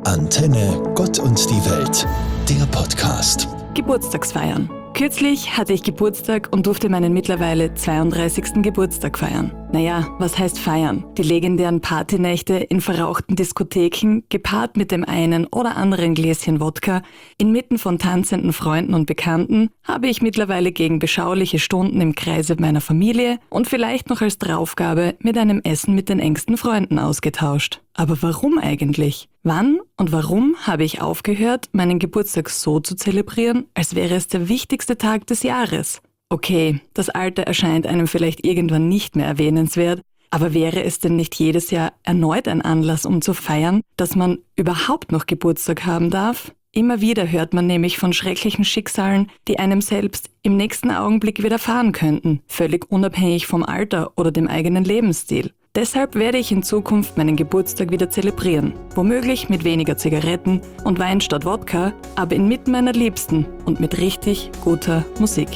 Antenne Gott und die Welt, der Podcast. Geburtstagsfeiern. Kürzlich hatte ich Geburtstag und durfte meinen mittlerweile 32. Geburtstag feiern. Naja, was heißt feiern? Die legendären Partynächte in verrauchten Diskotheken, gepaart mit dem einen oder anderen Gläschen Wodka, inmitten von tanzenden Freunden und Bekannten, habe ich mittlerweile gegen beschauliche Stunden im Kreise meiner Familie und vielleicht noch als Draufgabe mit einem Essen mit den engsten Freunden ausgetauscht. Aber warum eigentlich? Wann und warum habe ich aufgehört, meinen Geburtstag so zu zelebrieren, als wäre es der wichtigste Tag des Jahres? Okay, das Alter erscheint einem vielleicht irgendwann nicht mehr erwähnenswert, aber wäre es denn nicht jedes Jahr erneut ein Anlass, um zu feiern, dass man überhaupt noch Geburtstag haben darf? Immer wieder hört man nämlich von schrecklichen Schicksalen, die einem selbst im nächsten Augenblick widerfahren könnten, völlig unabhängig vom Alter oder dem eigenen Lebensstil. Deshalb werde ich in Zukunft meinen Geburtstag wieder zelebrieren. Womöglich mit weniger Zigaretten und Wein statt Wodka, aber inmitten meiner Liebsten und mit richtig guter Musik.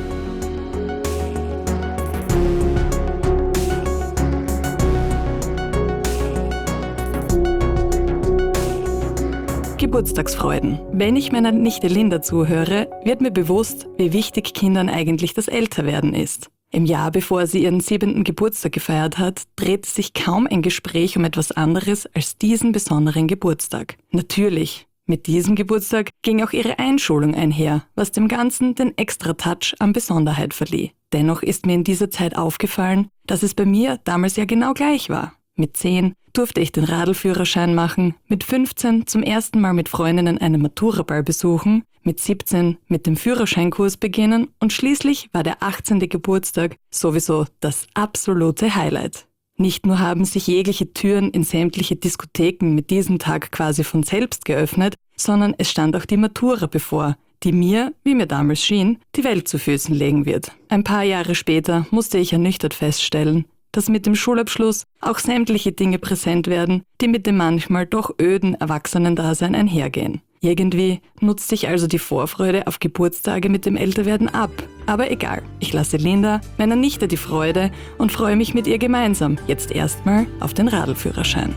Geburtstagsfreuden. Wenn ich meiner Nichte Linda zuhöre, wird mir bewusst, wie wichtig Kindern eigentlich das Älterwerden ist. Im Jahr, bevor sie ihren 7. Geburtstag gefeiert hat, drehte sich kaum ein Gespräch um etwas anderes als diesen besonderen Geburtstag. Natürlich, mit diesem Geburtstag ging auch ihre Einschulung einher, was dem Ganzen den extra Touch an Besonderheit verlieh. Dennoch ist mir in dieser Zeit aufgefallen, dass es bei mir damals ja genau gleich war. Mit 10 durfte ich den Radlführerschein machen, mit 15 zum ersten Mal mit Freundinnen einen Maturaball besuchen, mit 17 mit dem Führerscheinkurs beginnen und schließlich war der 18. Geburtstag sowieso das absolute Highlight. Nicht nur haben sich jegliche Türen in sämtliche Diskotheken mit diesem Tag quasi von selbst geöffnet, sondern es stand auch die Matura bevor, die mir, wie mir damals schien, die Welt zu Füßen legen wird. Ein paar Jahre später musste ich ernüchtert feststellen, dass mit dem Schulabschluss auch sämtliche Dinge präsent werden, die mit dem manchmal doch öden Erwachsenendasein einhergehen. Irgendwie nutzt sich also die Vorfreude auf Geburtstage mit dem Älterwerden ab. Aber egal, ich lasse Linda, meiner Nichte, die Freude und freue mich mit ihr gemeinsam jetzt erstmal auf den Radlführerschein.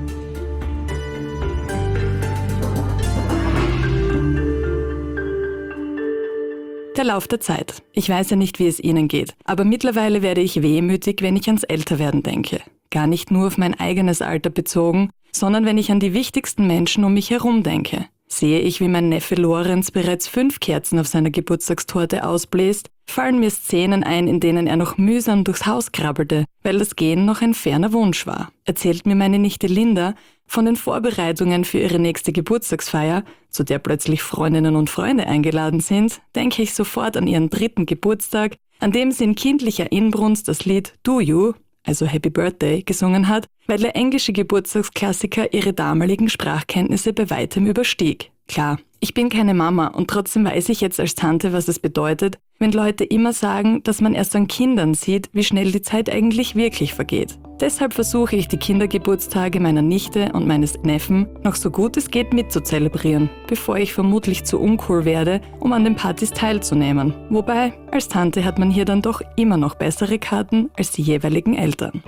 Der Lauf der Zeit. Ich weiß ja nicht, wie es Ihnen geht, aber mittlerweile werde ich wehmütig, wenn ich ans Älterwerden denke. Gar nicht nur auf mein eigenes Alter bezogen, sondern wenn ich an die wichtigsten Menschen um mich herum denke. Sehe ich, wie mein Neffe Lorenz bereits 5 Kerzen auf seiner Geburtstagstorte ausbläst, fallen mir Szenen ein, in denen er noch mühsam durchs Haus krabbelte, weil das Gehen noch ein ferner Wunsch war. Erzählt mir meine Nichte Linda von den Vorbereitungen für ihre nächste Geburtstagsfeier, zu der plötzlich Freundinnen und Freunde eingeladen sind, denke ich sofort an ihren 3. Geburtstag, an dem sie in kindlicher Inbrunst das Lied Do You, also Happy Birthday, gesungen hat, weil der englische Geburtstagsklassiker ihre damaligen Sprachkenntnisse bei weitem überstieg. Klar, ich bin keine Mama und trotzdem weiß ich jetzt als Tante, was es bedeutet, wenn Leute immer sagen, dass man erst an Kindern sieht, wie schnell die Zeit eigentlich wirklich vergeht. Deshalb versuche ich, die Kindergeburtstage meiner Nichte und meines Neffen noch so gut es geht mitzuzelebrieren, bevor ich vermutlich zu uncool werde, um an den Partys teilzunehmen. Wobei, als Tante hat man hier dann doch immer noch bessere Karten als die jeweiligen Eltern.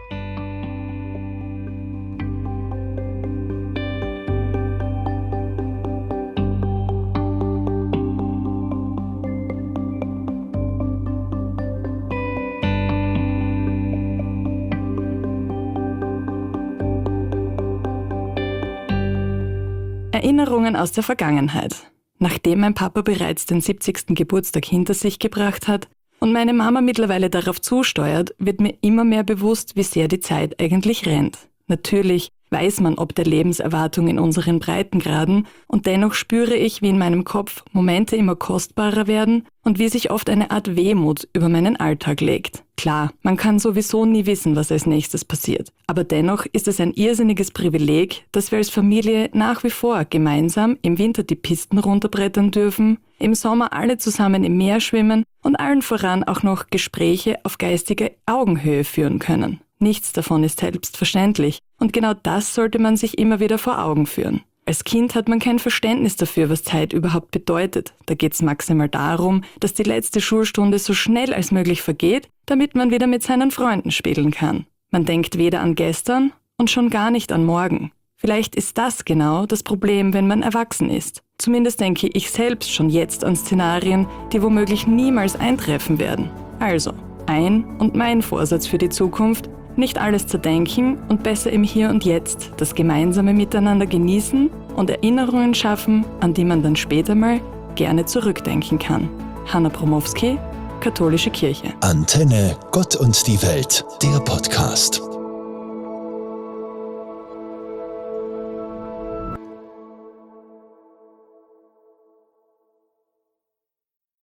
Erinnerungen aus der Vergangenheit. Nachdem mein Papa bereits den 70. Geburtstag hinter sich gebracht hat und meine Mama mittlerweile darauf zusteuert, wird mir immer mehr bewusst, wie sehr die Zeit eigentlich rennt. Natürlich weiß man ob der Lebenserwartung in unseren Breitengraden und dennoch spüre ich, wie in meinem Kopf Momente immer kostbarer werden und wie sich oft eine Art Wehmut über meinen Alltag legt. Klar, man kann sowieso nie wissen, was als nächstes passiert. Aber dennoch ist es ein irrsinniges Privileg, dass wir als Familie nach wie vor gemeinsam im Winter die Pisten runterbrettern dürfen, im Sommer alle zusammen im Meer schwimmen und allen voran auch noch Gespräche auf geistiger Augenhöhe führen können. Nichts davon ist selbstverständlich und genau das sollte man sich immer wieder vor Augen führen. Als Kind hat man kein Verständnis dafür, was Zeit überhaupt bedeutet. Da geht es maximal darum, dass die letzte Schulstunde so schnell als möglich vergeht, damit man wieder mit seinen Freunden spielen kann. Man denkt weder an gestern und schon gar nicht an morgen. Vielleicht ist das genau das Problem, wenn man erwachsen ist. Zumindest denke ich selbst schon jetzt an Szenarien, die womöglich niemals eintreffen werden. Also, und mein Vorsatz für die Zukunft: nicht alles zerdenken und besser im Hier und Jetzt das gemeinsame Miteinander genießen und Erinnerungen schaffen, an die man dann später mal gerne zurückdenken kann. Hanna Bromowski, Katholische Kirche. Antenne Gott und die Welt, der Podcast.